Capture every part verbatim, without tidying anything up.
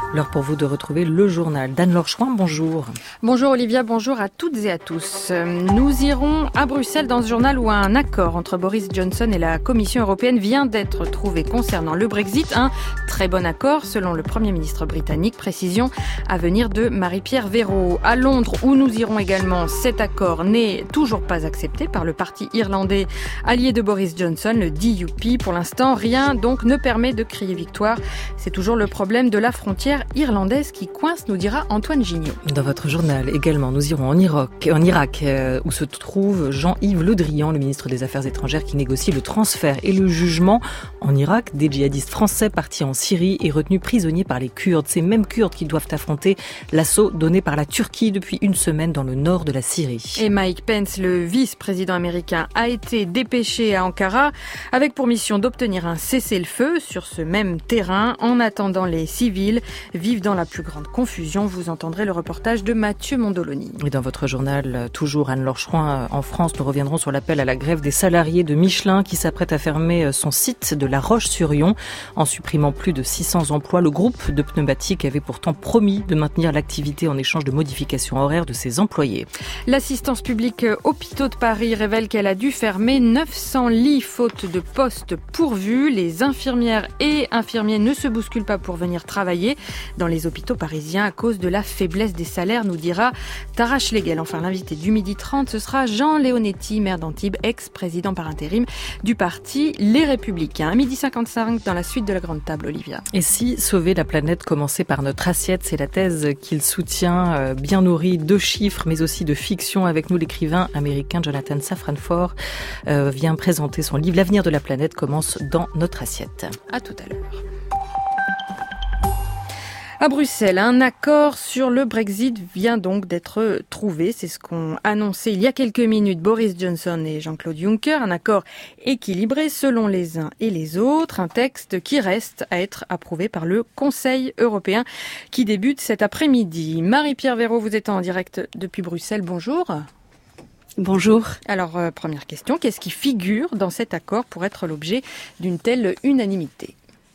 L'heure pour vous de retrouver le journal. d'Anne-Laure Chouin, bonjour. Bonjour Olivia, bonjour à toutes et à tous. Nous irons à Bruxelles dans ce journal où un accord entre Boris Johnson et la Commission européenne vient d'être trouvé concernant le Brexit. Un très bon accord selon le Premier ministre britannique. Précision à venir de Marie-Pierre Véraud. À Londres où nous irons également, cet accord n'est toujours pas accepté par le parti irlandais allié de Boris Johnson, le D U P. Pour l'instant, rien donc ne permet de crier victoire. C'est toujours le problème de la frontière irlandaise qui coince, nous dira Antoine Gignot. Dans votre journal également, nous irons en Irak, en Irak euh, où se trouve Jean-Yves Le Drian, le ministre des Affaires étrangères, qui négocie le transfert et le jugement en Irak des djihadistes français partis en Syrie et retenus prisonniers par les Kurdes. Ces mêmes Kurdes qui doivent affronter l'assaut donné par la Turquie depuis une semaine dans le nord de la Syrie. Et Mike Pence, le vice-président américain, a été dépêché à Ankara avec pour mission d'obtenir un cessez-le-feu sur ce même terrain. En attendant, les civils vivent dans la plus grande confusion. Vous entendrez le reportage de Mathieu Mondoloni. Et dans votre journal, toujours Anne-Laure Chouin, en France, nous reviendrons sur l'appel à la grève des salariés de Michelin qui s'apprête à fermer son site de La Roche-sur-Yon. En supprimant plus de six cents emplois, le groupe de pneumatiques avait pourtant promis de maintenir l'activité en échange de modifications horaires de ses employés. L'assistance publique Hôpitaux de Paris révèle qu'elle a dû fermer neuf cents lits faute de postes pourvus. Les infirmières et infirmiers ne se bousculent pas pour venir travailler dans les hôpitaux parisiens à cause de la faiblesse des salaires, nous dira Tara Schlegel. Enfin, l'invité du midi trente, ce sera Jean Leonetti, maire d'Antibes, ex-président par intérim du parti Les Républicains. À midi cinquante-cinq, dans la suite de la grande table, Olivia. Et si sauver la planète commençait par notre assiette, c'est la thèse qu'il soutient, euh, bien nourrie de chiffres, mais aussi de fiction. Avec nous, l'écrivain américain Jonathan Safran Foer euh, vient présenter son livre L'avenir de la planète commence dans notre assiette. À tout à l'heure. À Bruxelles, un accord sur le Brexit vient donc d'être trouvé. C'est ce qu'ont annoncé il y a quelques minutes Boris Johnson et Jean-Claude Juncker. Un accord équilibré selon les uns et les autres. Un texte qui reste à être approuvé par le Conseil européen qui débute cet après-midi. Marie-Pierre Véraud, vous êtes en direct depuis Bruxelles. Bonjour. Bonjour. Alors, euh, première question, qu'est-ce qui figure dans cet accord pour être l'objet d'une telle unanimité ?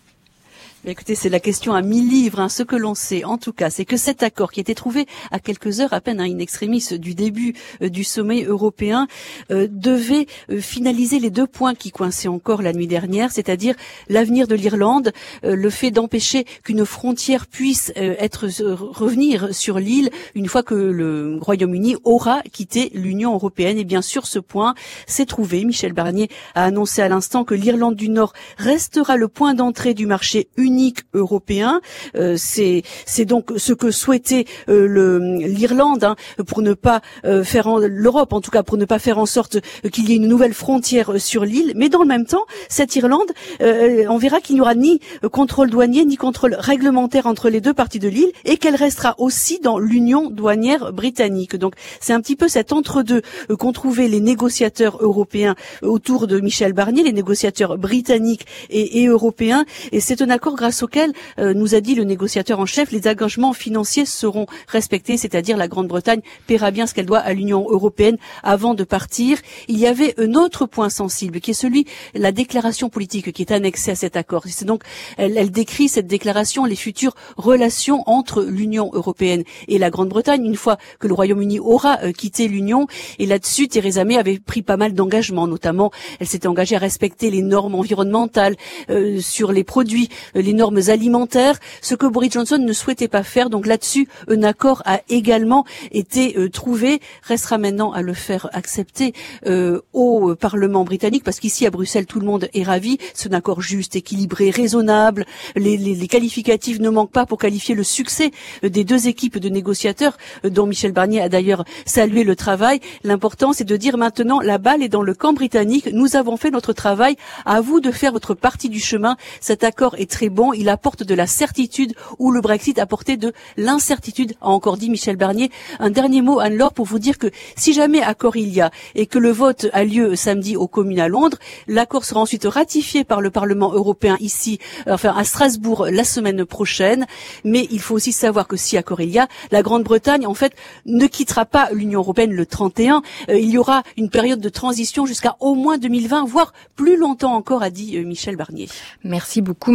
Écoutez, c'est la question à mille livres. Hein. Ce que l'on sait, en tout cas, c'est que cet accord qui était trouvé à quelques heures à peine, hein, in extremis, du début euh, du sommet européen, euh, devait euh, finaliser les deux points qui coinçaient encore la nuit dernière, c'est-à-dire l'avenir de l'Irlande, euh, le fait d'empêcher qu'une frontière puisse euh, être euh, revenir sur l'île une fois que le Royaume-Uni aura quitté l'Union européenne. Et bien sûr, ce point s'est trouvé. Michel Barnier a annoncé à l'instant que l'Irlande du Nord restera le point d'entrée du marché unique unique européen. Euh, c'est c'est donc ce que souhaitait euh, le l'Irlande, hein, pour ne pas euh, faire en, l'Europe en tout cas pour ne pas faire en sorte euh, qu'il y ait une nouvelle frontière euh, sur l'île. Mais dans le même temps, cette Irlande, euh, on verra qu'il n'y aura ni euh, contrôle douanier ni contrôle réglementaire entre les deux parties de l'île et qu'elle restera aussi dans l'union douanière britannique. Donc c'est un petit peu cet entre-deux euh, qu'ont trouvé les négociateurs européens euh, autour de Michel Barnier, les négociateurs britanniques et, et européens. Et c'est un accord grâce auquel, euh, nous a dit le négociateur en chef, les engagements financiers seront respectés, c'est-à-dire la Grande-Bretagne paiera bien ce qu'elle doit à l'Union européenne avant de partir. Il y avait un autre point sensible qui est celui de la déclaration politique qui est annexée à cet accord. C'est donc, elle, elle décrit cette déclaration, les futures relations entre l'Union européenne et la Grande-Bretagne une fois que le Royaume-Uni aura euh, quitté l'Union. Et là-dessus, Theresa May avait pris pas mal d'engagements, notamment elle s'était engagée à respecter les normes environnementales euh, sur les produits, euh, les normes alimentaires, ce que Boris Johnson ne souhaitait pas faire. Donc là-dessus, un accord a également été euh, trouvé. Restera maintenant à le faire accepter euh, au Parlement britannique, parce qu'ici à Bruxelles, tout le monde est ravi. C'est un accord juste, équilibré, raisonnable. Les, les, les qualificatifs ne manquent pas pour qualifier le succès euh, des deux équipes de négociateurs, euh, dont Michel Barnier a d'ailleurs salué le travail. L'important, c'est de dire maintenant, la balle est dans le camp britannique. Nous avons fait notre travail. À vous de faire votre partie du chemin. Cet accord est très bon. Il apporte de la certitude où le Brexit apportait de l'incertitude, a encore dit Michel Barnier. Un dernier mot, Anne-Laure, pour vous dire que si jamais accord il y a et que le vote a lieu samedi aux communes à Londres, l'accord sera ensuite ratifié par le Parlement européen ici, enfin à Strasbourg la semaine prochaine. Mais il faut aussi savoir que si accord il y a, la Grande-Bretagne en fait ne quittera pas l'Union européenne le trente et un. Euh, il y aura une période de transition jusqu'à au moins deux mille vingt, voire plus longtemps encore, a dit euh, Michel Barnier. Merci beaucoup Marie-Pierre.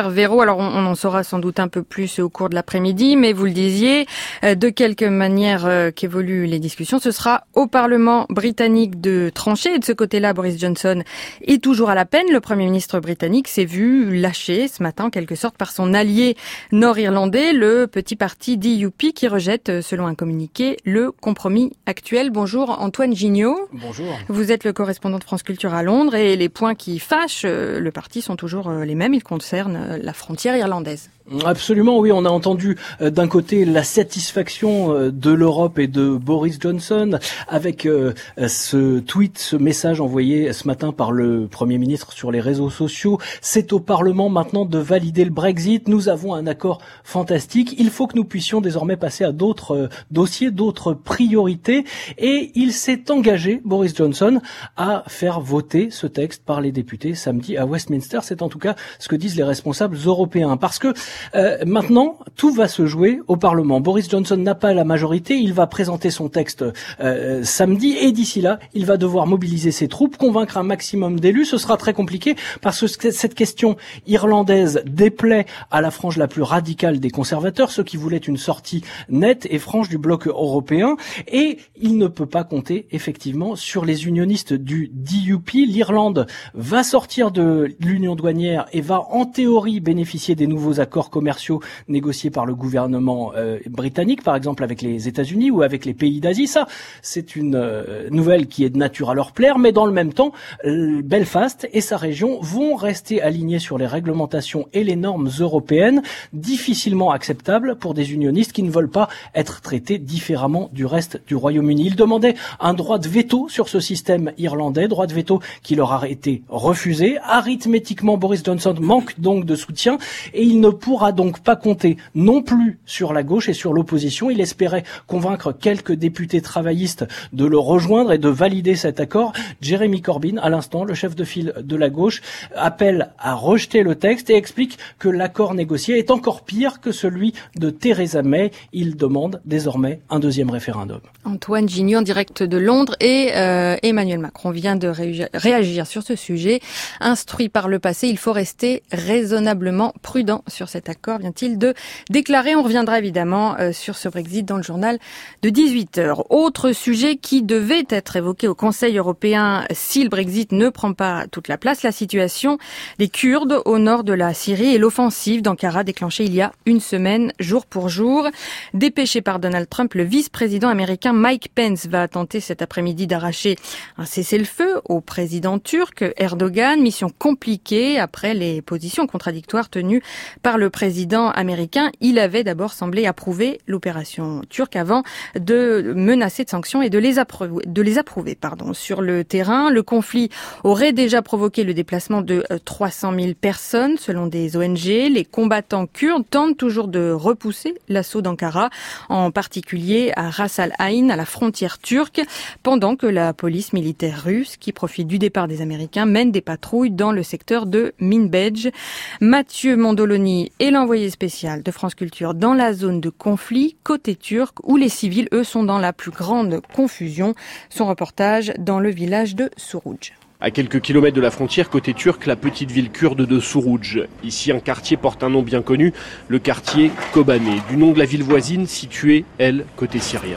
cher Véro. Alors on, on en saura sans doute un peu plus au cours de l'après-midi, mais vous le disiez, de quelque manière qu'évoluent les discussions, ce sera au Parlement britannique de trancher. Et de ce côté-là, Boris Johnson est toujours à la peine. Le Premier ministre britannique s'est vu lâché ce matin en quelque sorte par son allié nord-irlandais, le petit parti D U P, qui rejette, selon un communiqué, le compromis actuel. Bonjour Antoine Gignot. Bonjour. Vous êtes le correspondant de France Culture à Londres et les points qui fâchent le parti sont toujours les mêmes. Ils concernent la frontière irlandaise. Absolument, oui. On a entendu euh, d'un côté la satisfaction euh, de l'Europe et de Boris Johnson avec euh, ce tweet, ce message envoyé ce matin par le Premier ministre sur les réseaux sociaux. C'est au Parlement maintenant de valider le Brexit. Nous avons un accord fantastique. Il faut que nous puissions désormais passer à d'autres euh, dossiers, d'autres priorités. Et il s'est engagé, Boris Johnson, à faire voter ce texte par les députés samedi à Westminster. C'est en tout cas ce que disent les responsables européens. Parce que Euh, maintenant, tout va se jouer au Parlement. Boris Johnson n'a pas la majorité, il va présenter son texte euh, samedi et d'ici là, il va devoir mobiliser ses troupes, convaincre un maximum d'élus. Ce sera très compliqué parce que cette question irlandaise déplaît à la frange la plus radicale des conservateurs, ceux qui voulaient une sortie nette et franche du bloc européen, et il ne peut pas compter effectivement sur les unionistes du D U P. L'Irlande va sortir de l'union douanière et va en théorie bénéficier des nouveaux accords commerciaux négociés par le gouvernement euh, britannique, par exemple avec les États-Unis ou avec les pays d'Asie. Ça, c'est une euh, nouvelle qui est de nature à leur plaire, mais dans le même temps, euh, Belfast et sa région vont rester alignés sur les réglementations et les normes européennes, difficilement acceptables pour des unionistes qui ne veulent pas être traités différemment du reste du Royaume-Uni. Ils demandaient un droit de veto sur ce système irlandais, droit de veto qui leur a été refusé. Arithmétiquement, Boris Johnson manque donc de soutien et il ne pourra donc pas compter non plus sur la gauche et sur l'opposition. Il espérait convaincre quelques députés travaillistes de le rejoindre et de valider cet accord. Jeremy Corbyn, à l'instant, le chef de file de la gauche, appelle à rejeter le texte et explique que l'accord négocié est encore pire que celui de Theresa May. Il demande désormais un deuxième référendum. Antoine Gignot en direct de Londres et euh, Emmanuel Macron vient de réagir, réagir sur ce sujet. Instruit par le passé, il faut rester raisonnablement prudent sur cet accord, vient-il de déclarer. On reviendra évidemment euh, sur ce Brexit dans le journal de dix-huit heures. Autre sujet qui devait être évoqué au Conseil européen si le Brexit ne prend pas toute la place, la situation des Kurdes au nord de la Syrie et l'offensive d'Ankara déclenchée il y a une semaine, jour pour jour. Dépêché par Donald Trump, le vice-président américain Mike Pence va tenter cet après-midi d'arracher un cessez-le-feu au président turc Erdogan. Mission compliquée après les positions contradictoires tenues par le président américain. Il avait d'abord semblé approuver l'opération turque avant de menacer de sanctions et de les approuver. De les approuver pardon. Sur le terrain, le conflit aurait déjà provoqué le déplacement de trois cent mille personnes selon des O N G. Les combattants kurdes tentent toujours de repousser l'assaut d'Ankara, en particulier à Ras al-Ain, à la frontière turque, pendant que la police militaire russe, qui profite du départ des Américains, mène des patrouilles dans le secteur de Minbej. Mathieu Mondoloni est l'envoyé spécial de France Culture dans la zone de conflit côté turc, où les civils, eux, sont dans la plus grande confusion. Son reportage dans le village de Suruc. À quelques kilomètres de la frontière, côté turc, la petite ville kurde de Suruc. Ici, un quartier porte un nom bien connu, le quartier Kobané, du nom de la ville voisine située, elle, côté syrien.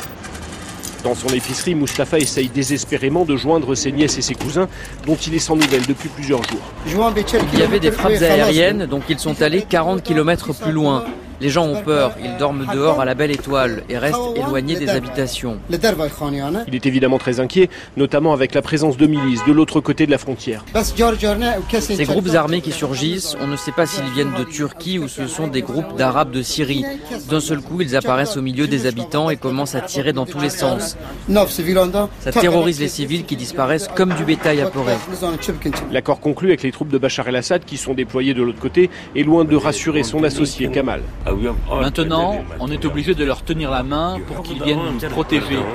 Dans son épicerie, Mustapha essaye désespérément de joindre ses nièces et ses cousins, dont il est sans nouvelles depuis plusieurs jours. Il y avait des frappes aériennes, donc ils sont allés quarante kilomètres plus loin. Les gens ont peur, ils dorment dehors à la belle étoile et restent éloignés des habitations. Il est évidemment très inquiet, notamment avec la présence de milices de l'autre côté de la frontière. Ces groupes armés qui surgissent, on ne sait pas s'ils viennent de Turquie ou ce sont des groupes d'Arabes de Syrie. D'un seul coup, ils apparaissent au milieu des habitants et commencent à tirer dans tous les sens. Ça terrorise les civils qui disparaissent comme du bétail apeuré. L'accord conclu avec les troupes de Bachar el-Assad qui sont déployées de l'autre côté est loin de rassurer son associé Kamal. Maintenant, on est obligé de leur tenir la main pour qu'ils viennent nous protéger,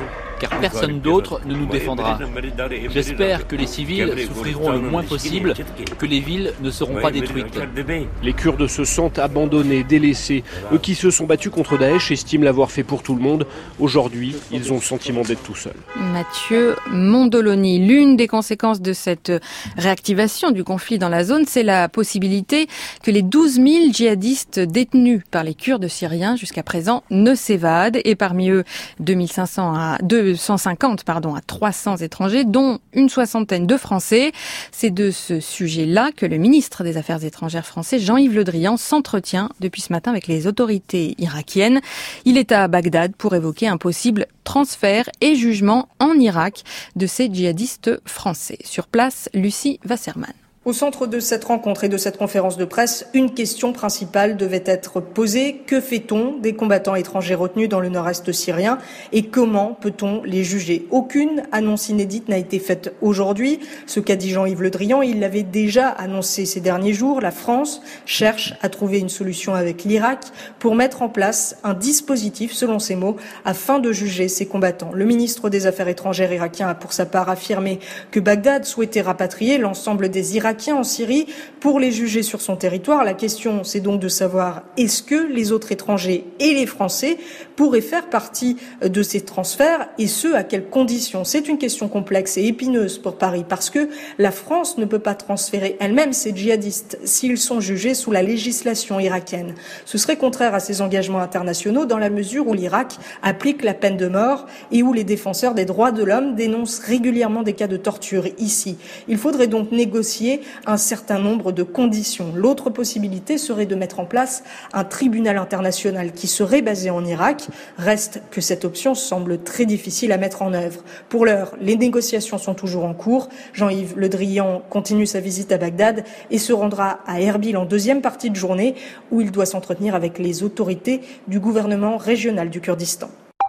car personne d'autre ne nous défendra. J'espère que les civils souffriront le moins possible, que les villes ne seront pas détruites. Les Kurdes se sentent abandonnés, délaissés. Eux qui se sont battus contre Daesh estiment l'avoir fait pour tout le monde. Aujourd'hui, ils ont le sentiment d'être tout seuls. Mathieu Mondoloni, l'une des conséquences de cette réactivation du conflit dans la zone, c'est la possibilité que les douze mille djihadistes détenus par les Kurdes syriens jusqu'à présent ne s'évadent. Et parmi eux, deux mille cinq cents à deux cent cinquante pardon, à trois cents étrangers, dont une soixantaine de Français. C'est de ce sujet-là que le ministre des Affaires étrangères français, Jean-Yves Le Drian, s'entretient depuis ce matin avec les autorités irakiennes. Il est à Bagdad pour évoquer un possible transfert et jugement en Irak de ces djihadistes français. Sur place, Lucie Wasserman. Au centre de cette rencontre et de cette conférence de presse, une question principale devait être posée. Que fait-on des combattants étrangers retenus dans le nord-est syrien et comment peut-on les juger? Aucune annonce inédite n'a été faite aujourd'hui. Ce qu'a dit Jean-Yves Le Drian, il l'avait déjà annoncé ces derniers jours. La France cherche à trouver une solution avec l'Irak pour mettre en place un dispositif, selon ses mots, afin de juger ces combattants. Le ministre des Affaires étrangères irakien a pour sa part affirmé que Bagdad souhaitait rapatrier l'ensemble des Irakiens en Syrie pour les juger sur son territoire. La question, c'est donc de savoir est-ce que les autres étrangers et les Français pourraient faire partie de ces transferts et ce, à quelles conditions? C'est une question complexe et épineuse pour Paris parce que la France ne peut pas transférer elle-même ses djihadistes s'ils sont jugés sous la législation irakienne. Ce serait contraire à ses engagements internationaux dans la mesure où l'Irak applique la peine de mort et où les défenseurs des droits de l'homme dénoncent régulièrement des cas de torture ici. Il faudrait donc négocier un certain nombre de conditions. L'autre possibilité serait de mettre en place un tribunal international qui serait basé en Irak. Reste que cette option semble très difficile à mettre en œuvre. Pour l'heure, les négociations sont toujours en cours. Jean-Yves Le Drian continue sa visite à Bagdad et se rendra à Erbil en deuxième partie de journée où il doit s'entretenir avec les autorités du gouvernement régional du Kurdistan.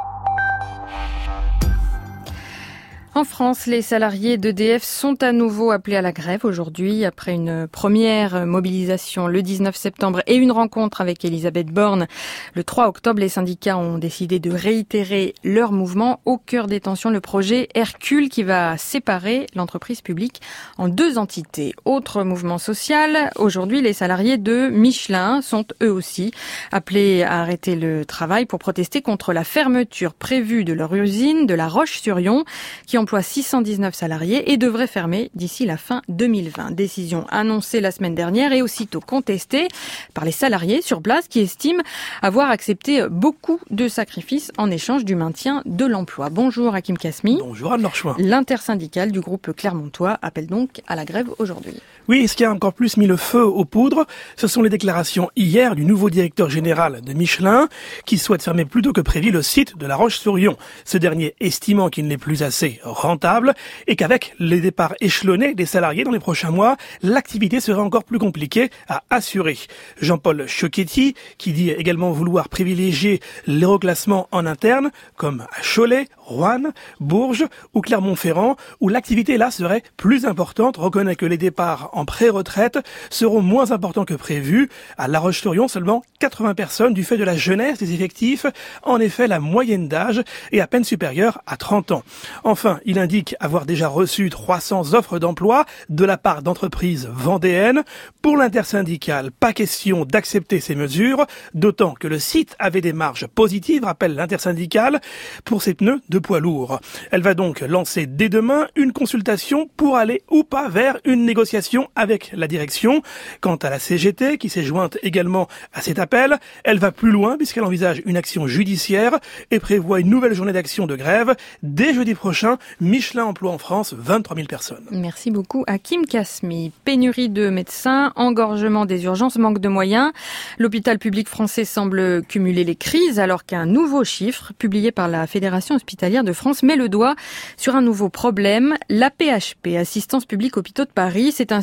En France, les salariés d'E D F sont à nouveau appelés à la grève aujourd'hui après une première mobilisation le dix-neuf septembre et une rencontre avec Elisabeth Borne. Le trois octobre, les syndicats ont décidé de réitérer leur mouvement. Au cœur des tensions, le projet Hercule qui va séparer l'entreprise publique en deux entités. Autre mouvement social, aujourd'hui, les salariés de Michelin sont eux aussi appelés à arrêter le travail pour protester contre la fermeture prévue de leur usine de La Roche-sur-Yon qui emploie six cent dix-neuf salariés et devrait fermer d'ici la fin deux mille vingt. Décision annoncée la semaine dernière et aussitôt contestée par les salariés sur place qui estiment avoir accepté beaucoup de sacrifices en échange du maintien de l'emploi. Bonjour Hakim Kasmi. Bonjour Anne Lorchouin. L'intersyndicale du groupe Clermontois appelle donc à la grève aujourd'hui. Oui, ce qui a encore plus mis le feu aux poudres, ce sont les déclarations hier du nouveau directeur général de Michelin qui souhaite fermer plus tôt que prévu le site de La Roche-sur-Yon. Ce dernier estimant qu'il n'est plus assez rentable et qu'avec les départs échelonnés des salariés dans les prochains mois, l'activité serait encore plus compliquée à assurer. Jean-Paul Choquetti, qui dit également vouloir privilégier les reclassements en interne, comme à Cholet, Roanne, Bourges ou Clermont-Ferrand, où l'activité là serait plus importante, reconnaît que les départs en pré-retraite seront moins importants que prévu. À La Roche-sur-Yon, seulement quatre-vingts personnes du fait de la jeunesse des effectifs. En effet, la moyenne d'âge est à peine supérieure à trente ans. Enfin, il indique avoir déjà reçu trois cents offres d'emploi de la part d'entreprises vendéennes. Pour l'intersyndicale, pas question d'accepter ces mesures, d'autant que le site avait des marges positives, rappelle l'intersyndicale, pour ses pneus de poids lourds. Elle va donc lancer dès demain une consultation pour aller ou pas vers une négociation avec la direction. Quant à la C G T, qui s'est jointe également à cet appel, elle va plus loin puisqu'elle envisage une action judiciaire et prévoit une nouvelle journée d'action de grève. Dès jeudi prochain, Michelin emploie en France vingt-trois mille personnes. Merci beaucoup Hakim Kasmi. Pénurie de médecins, engorgement des urgences, manque de moyens. L'hôpital public français semble cumuler les crises alors qu'un nouveau chiffre publié par la Fédération hospitalière de France met le doigt sur un nouveau problème. L'A P H P, Assistance publique hôpitaux de Paris, c'est ainsi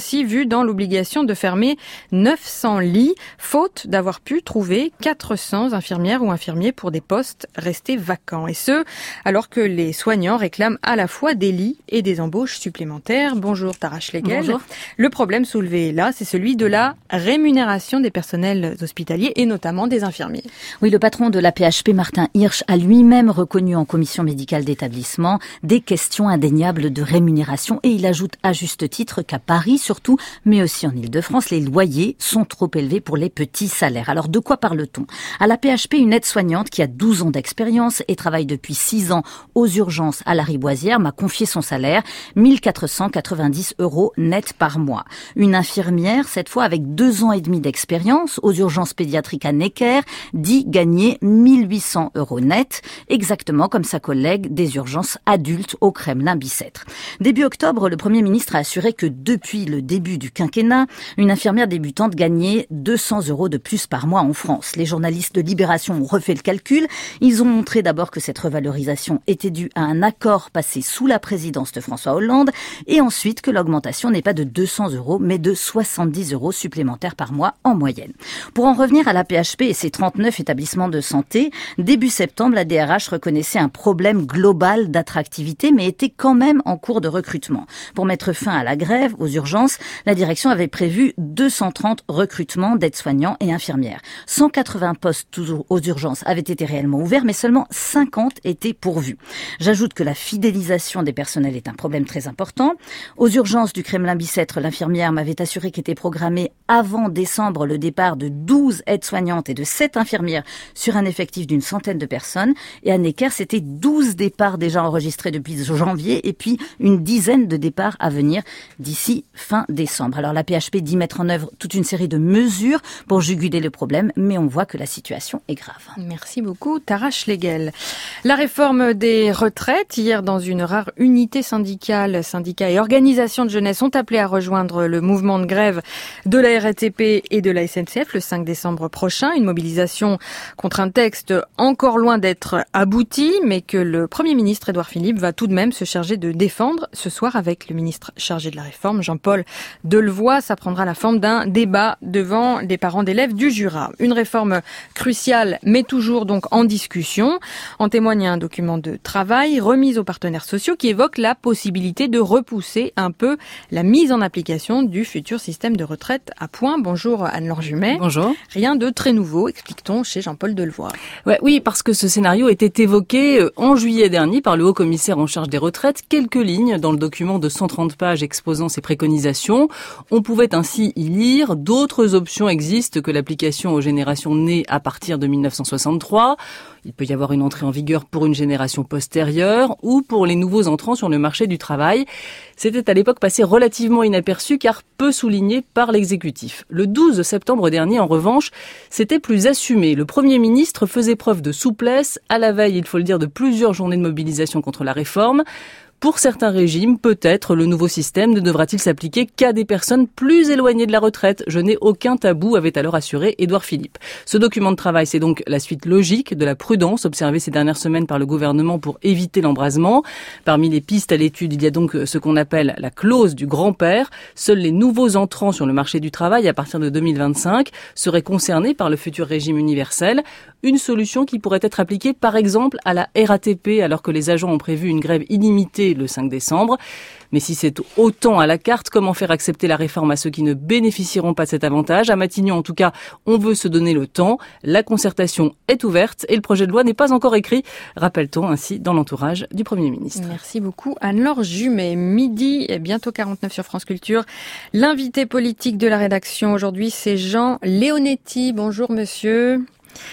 aussi vu dans l'obligation de fermer neuf cents lits, faute d'avoir pu trouver quatre cents infirmières ou infirmiers pour des postes restés vacants. Et ce, alors que les soignants réclament à la fois des lits et des embauches supplémentaires. Bonjour Tara Schlegel. Bonjour. Le problème soulevé là, c'est celui de la rémunération des personnels hospitaliers et notamment des infirmiers. Oui, le patron de l'A P H P, Martin Hirsch, a lui-même reconnu en commission médicale d'établissement des questions indéniables de rémunération et il ajoute à juste titre qu'à Paris surtout, mais aussi en Île-de-France, les loyers sont trop élevés pour les petits salaires. Alors de quoi parle-t-on ? À l'A P H P, une aide-soignante qui a douze ans d'expérience et travaille depuis six ans aux urgences à la Riboisière m'a confié son salaire, mille quatre cent quatre-vingt-dix euros net par mois. Une infirmière, cette fois avec deux ans et demi d'expérience aux urgences pédiatriques à Necker, dit gagner mille huit cents euros net, exactement comme sa collègue des urgences adultes au Kremlin-Bicêtre. Début octobre, le Premier ministre a assuré que depuis le début du quinquennat, une infirmière débutante gagnait deux cents euros de plus par mois en France. Les journalistes de Libération ont refait le calcul. Ils ont montré d'abord que cette revalorisation était due à un accord passé sous la présidence de François Hollande et ensuite que l'augmentation n'est pas de deux cents euros mais de soixante-dix euros supplémentaires par mois en moyenne. Pour en revenir à l'A P H P et ses trente-neuf établissements de santé, début septembre, la D R H reconnaissait un problème global d'attractivité mais était quand même en cours de recrutement. Pour mettre fin à la grève aux urgences, la direction avait prévu deux cent trente recrutements d'aides-soignants et infirmières. cent quatre-vingts postes toujours aux urgences avaient été réellement ouverts, mais seulement cinquante étaient pourvus. J'ajoute que la fidélisation des personnels est un problème très important. Aux urgences du Kremlin-Bicêtre, l'infirmière m'avait assuré qu'était programmé avant décembre le départ de douze aides-soignantes et de sept infirmières sur un effectif d'une centaine de personnes. Et à Necker, c'était douze départs déjà enregistrés depuis janvier et puis une dizaine de départs à venir d'ici fin décembre. Alors la P H P dit mettre en œuvre toute une série de mesures pour juguler le problème, mais on voit que la situation est grave. Merci beaucoup, Tara Schlegel. La réforme des retraites, hier dans une rare unité syndicale, syndicats et organisations de jeunesse ont appelé à rejoindre le mouvement de grève de la R A T P et de la S N C F le cinq décembre prochain. Une mobilisation contre un texte encore loin d'être abouti, mais que le Premier ministre Édouard Philippe va tout de même se charger de défendre ce soir avec le ministre chargé de la réforme, Jean-Paul Delevoye. Ça prendra la forme d'un débat devant les parents d'élèves du Jura. Une réforme cruciale, mais toujours donc en discussion. En témoigne un document de travail remis aux partenaires sociaux qui évoque la possibilité de repousser un peu la mise en application du futur système de retraite à point. Bonjour Anne-Laure Jumet. Bonjour. Rien de très nouveau, explique-t-on chez Jean-Paul Delevoye. Ouais, oui, parce que ce scénario était évoqué en juillet dernier par le haut-commissaire en charge des retraites. Quelques lignes dans le document de cent trente pages exposant ses préconisations. On pouvait ainsi y lire: d'autres options existent que l'application aux générations nées à partir de mille neuf cent soixante-trois. Il peut y avoir une entrée en vigueur pour une génération postérieure ou pour les nouveaux entrants sur le marché du travail. C'était à l'époque passé relativement inaperçu car peu souligné par l'exécutif. Le douze septembre dernier, en revanche, c'était plus assumé. Le Premier ministre faisait preuve de souplesse à la veille, il faut le dire, de plusieurs journées de mobilisation contre la réforme. Pour certains régimes, peut-être le nouveau système ne devra-t-il s'appliquer qu'à des personnes plus éloignées de la retraite. Je n'ai aucun tabou, avait alors assuré Édouard Philippe. Ce document de travail, c'est donc la suite logique de la prudence observée ces dernières semaines par le gouvernement pour éviter l'embrasement. Parmi les pistes à l'étude, il y a donc ce qu'on appelle la clause du grand-père. Seuls les nouveaux entrants sur le marché du travail à partir de deux mille vingt-cinq seraient concernés par le futur régime universel. Une solution qui pourrait être appliquée par exemple à la R A T P alors que les agents ont prévu une grève illimitée le cinq décembre. Mais si c'est autant à la carte, comment faire accepter la réforme à ceux qui ne bénéficieront pas de cet avantage ? À Matignon, en tout cas, on veut se donner le temps. La concertation est ouverte et le projet de loi n'est pas encore écrit, rappelle-t-on ainsi dans l'entourage du Premier ministre. Merci beaucoup Anne-Laure Jumet. Midi et bientôt quarante-neuf sur France Culture. L'invité politique de la rédaction aujourd'hui, c'est Jean Leonetti. Bonjour monsieur.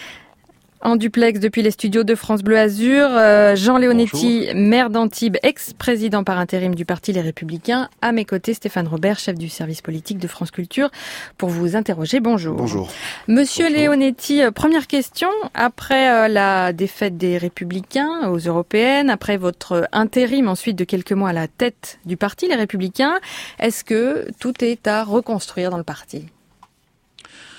En duplex depuis les studios de France Bleu Azur, euh, Jean Leonetti, Bonjour. Maire d'Antibes, ex-président par intérim du Parti Les Républicains. À mes côtés, Stéphane Robert, chef du service politique de France Culture, pour vous interroger. Bonjour. Bonjour. Monsieur Bonjour. Leonetti, première question. Après euh, la défaite des Républicains aux Européennes, après votre intérim ensuite de quelques mois à la tête du Parti Les Républicains, est-ce que tout est à reconstruire dans le parti ?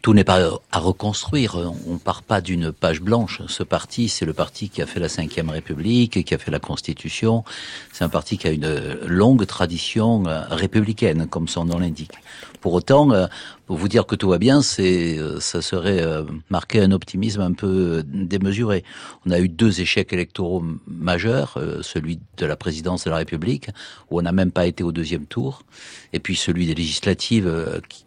tout n'est pas à reconstruire. On part pas d'une page blanche. Ce parti, c'est le parti qui a fait la Cinquième République, qui a fait la Constitution. C'est un parti qui a une longue tradition républicaine, comme son nom l'indique. Pour autant, pour vous dire que tout va bien, c'est, ça serait marquer un optimisme un peu démesuré. On a eu deux échecs électoraux majeurs, celui de la présidence de la République, où on n'a même pas été au deuxième tour, et puis celui des législatives qui,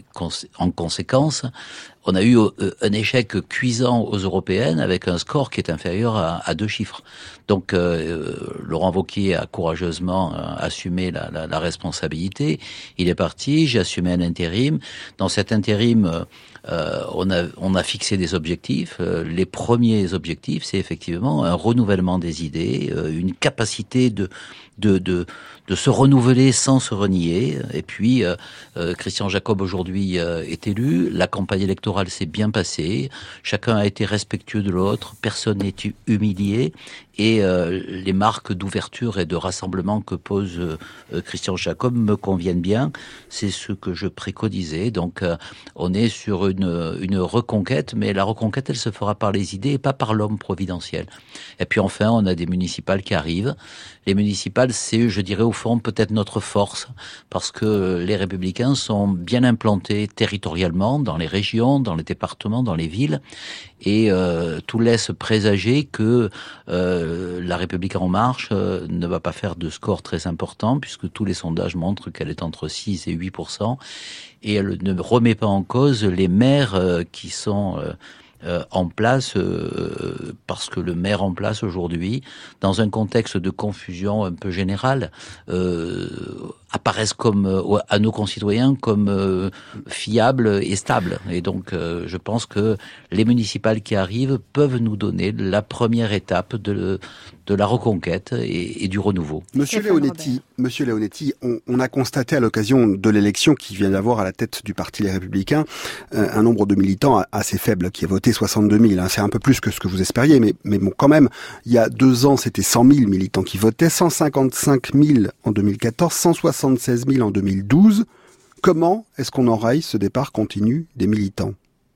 en conséquence, on a eu un échec cuisant aux européennes avec un score qui est inférieur à, à deux chiffres. Donc, euh, Laurent Wauquiez a courageusement assumé la, la, la responsabilité. Il est parti, j'ai assumé un intérim. Dans cet intérim, euh, on a on a fixé des objectifs. Euh, les premiers objectifs, c'est effectivement un renouvellement des idées, euh, une capacité de de de de se renouveler sans se renier. Et puis, euh, euh, Christian Jacob aujourd'hui euh, est élu. La campagne électorale s'est bien passée. Chacun a été respectueux de l'autre. Personne n'est humilié. Et euh, les marques d'ouverture et de rassemblement que pose euh, Christian Jacob me conviennent bien. C'est ce que je préconisais. Donc, euh, on est sur une, une reconquête, mais la reconquête, elle se fera par les idées et pas par l'homme providentiel. Et puis enfin, on a des municipales qui arrivent. Les municipales, c'est, je dirais, au fond, peut-être notre force, parce que les Républicains sont bien implantés territorialement, dans les régions, dans les départements, dans les villes, et euh, tout laisse présager que euh, la République en marche euh, ne va pas faire de score très important, puisque tous les sondages montrent qu'elle est entre six et huit pour cent, et elle ne remet pas en cause les maires euh, qui sont... Euh, Euh, en place, euh, parce que le maire en place aujourd'hui, dans un contexte de confusion un peu générale, euh, apparaissent comme euh, à nos concitoyens comme euh, fiables et stables. Et donc, euh, je pense que les municipales qui arrivent peuvent nous donner la première étape de de la reconquête et, et du renouveau. Monsieur Leonetti, Monsieur Leonetti, on, on a constaté à l'occasion de l'élection qui vient d'avoir à la tête du Parti Les Républicains euh, un nombre de militants assez faible qui a voté soixante-deux mille. Hein. C'est un peu plus que ce que vous espériez, mais, mais bon, quand même, il y a deux ans, c'était cent mille militants qui votaient, cent cinquante-cinq mille en deux mille quatorze, cent soixante-seize mille en deux mille douze. Comment est-ce qu'on enraye ce départ continu des militants ?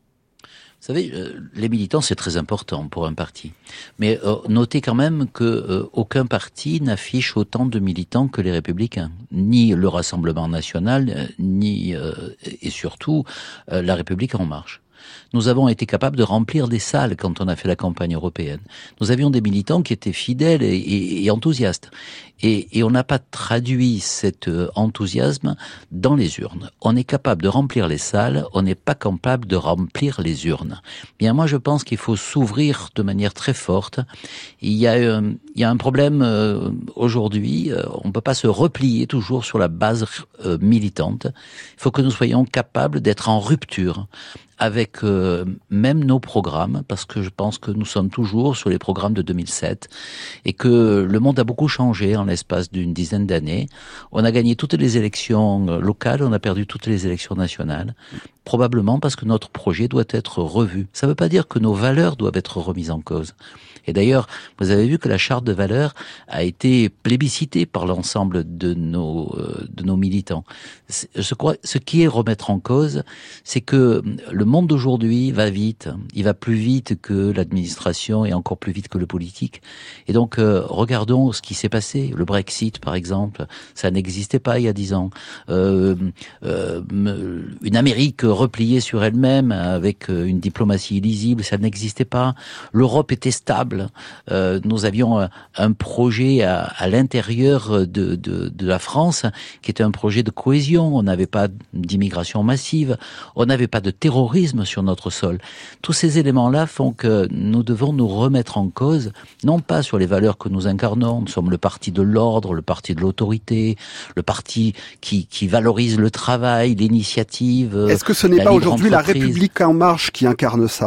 Vous savez, les militants, c'est très important pour un parti. Mais euh, notez quand même que euh, aucun parti n'affiche autant de militants que les Républicains. Ni le Rassemblement national, euh, ni, euh, et surtout, euh, la République en marche. Nous avons été capables de remplir des salles quand on a fait la campagne européenne. Nous avions des militants qui étaient fidèles et, et, et enthousiastes. Et, et on n'a pas traduit cet enthousiasme dans les urnes. On est capable de remplir les salles, on n'est pas capable de remplir les urnes. Bien, moi, je pense qu'il faut s'ouvrir de manière très forte. Il y a, euh, il y a un problème euh, aujourd'hui. Euh, on ne peut pas se replier toujours sur la base euh, militante. Il faut que nous soyons capables d'être en rupture avec euh, même nos programmes, parce que je pense que nous sommes toujours sur les programmes de deux mille sept et que le monde a beaucoup changé en l'espace d'une dizaine d'années. On a gagné toutes les élections locales, on a perdu toutes les élections nationales, probablement parce que notre projet doit être revu. Ça ne veut pas dire que nos valeurs doivent être remises en cause. Et d'ailleurs, vous avez vu que la charte de valeurs a été plébiscitée par l'ensemble de nos euh, de nos militants. Je crois, ce qui est remettre en cause, c'est que le monde d'aujourd'hui va vite. Il va plus vite que l'administration et encore plus vite que le politique. Et donc, euh, regardons ce qui s'est passé. Le Brexit, par exemple, ça n'existait pas il y a dix ans. Euh, euh, une Amérique repliée sur elle-même avec une diplomatie illisible, ça n'existait pas. L'Europe était stable. Euh, nous avions un, un projet à, à l'intérieur de, de, de la France qui était un projet de cohésion. On n'avait pas d'immigration massive, on n'avait pas de terrorisme sur notre sol. Tous ces éléments-là font que nous devons nous remettre en cause, non pas sur les valeurs que nous incarnons. Nous sommes le parti de l'ordre, le parti de l'autorité, le parti qui, qui valorise le travail, l'initiative. Est-ce que ce n'est pas aujourd'hui la République en marche qui incarne ça ?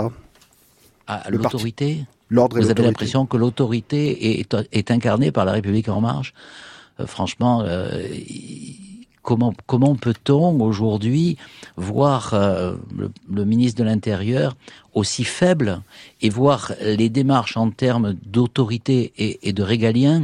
Ah, l'autorité parti... L'ordre et Vous l'autorité. avez l'impression que l'autorité est, est incarnée par la République en marche. Euh, franchement, euh, comment comment peut-on aujourd'hui voir euh, le, le ministre de l'Intérieur aussi faible et voir les démarches en termes d'autorité et, et de régalien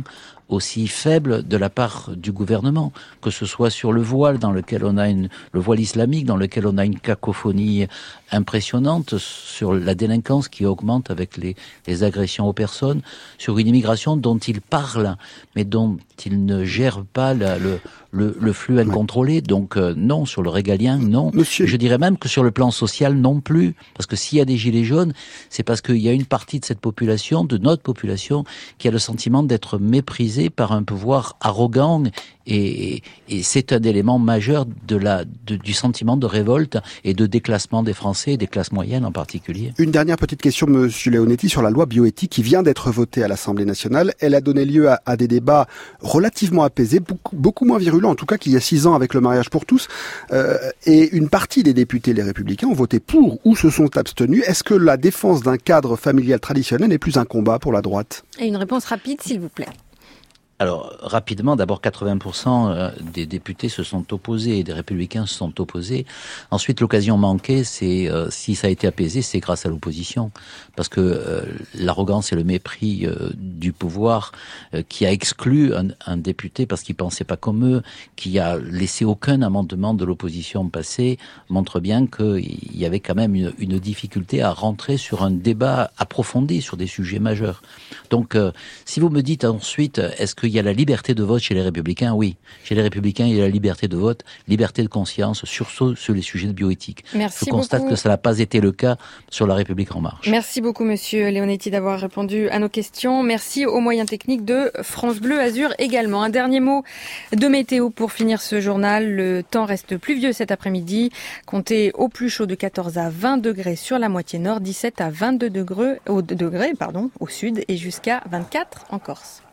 aussi faible de la part du gouvernement, que ce soit sur le voile, dans lequel on a une, le voile islamique, dans lequel on a une cacophonie impressionnante, sur la délinquance qui augmente avec les, les agressions aux personnes, sur une immigration dont il parle, mais dont il ne gère pas la, le, le, le flux incontrôlé. Donc euh, non, sur le régalien, non. Monsieur... Je dirais même que sur le plan social, non plus. Parce que s'il y a des gilets jaunes, c'est parce qu'il y a une partie de cette population, de notre population, qui a le sentiment d'être méprisée par un pouvoir arrogant. Et, et c'est un élément majeur de la, de, du sentiment de révolte et de déclassement des Français, et des classes moyennes en particulier. Une dernière petite question, Monsieur Leonetti, sur la loi bioéthique qui vient d'être votée à l'Assemblée nationale. Elle a donné lieu à, à des débats relativement apaisés, beaucoup, beaucoup moins virulents, en tout cas qu'il y a six ans avec le mariage pour tous. Euh, et une partie des députés, les Républicains, ont voté pour ou se sont abstenus. Est-ce que la défense d'un cadre familial traditionnel n'est plus un combat pour la droite? Et une réponse rapide, s'il vous plaît. Alors, rapidement, d'abord, quatre-vingts pour cent des députés se sont opposés et des républicains se sont opposés. Ensuite, l'occasion manquée, c'est, euh, si ça a été apaisé, c'est grâce à l'opposition. Parce que euh, l'arrogance et le mépris euh, du pouvoir euh, qui a exclu un, un député parce qu'il pensait pas comme eux, qui a laissé aucun amendement de l'opposition passer, montre bien qu'il y avait quand même une, une difficulté à rentrer sur un débat approfondi sur des sujets majeurs. Donc, euh, si vous me dites ensuite, est-ce que il y a la liberté de vote chez les Républicains? Oui. Chez les Républicains, il y a la liberté de vote, liberté de conscience, surtout sur les sujets de bioéthique. Merci Je constate beaucoup. que ça n'a pas été le cas sur la République En Marche. Merci beaucoup, Monsieur Leonetti, d'avoir répondu à nos questions. Merci aux moyens techniques de France Bleu Azur également. Un dernier mot de météo pour finir ce journal. Le temps reste pluvieux cet après-midi. Comptez au plus chaud de quatorze à vingt degrés sur la moitié nord, dix-sept à vingt-deux degrés, au, degrés pardon, au sud et jusqu'à vingt-quatre en Corse.